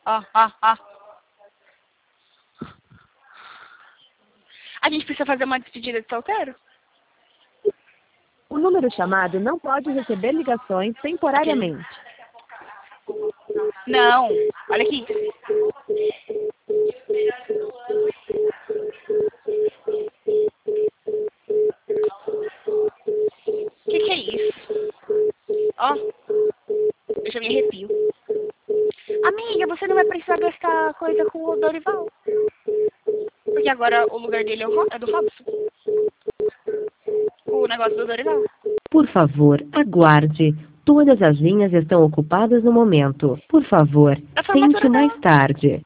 ó, ó, ó. A gente precisa fazer uma despedida de solteiro? O número chamado não pode receber ligações temporariamente. Não, olha aqui. O que é isso? Ó, eu já me arrepio. Amiga, você não vai precisar gastar coisa com o Dorival. Porque agora o lugar dele é do Robson. O negócio do Dorival. Por favor, aguarde. Todas as linhas estão ocupadas no momento. Por favor, Da tente formatura mais dela. tarde.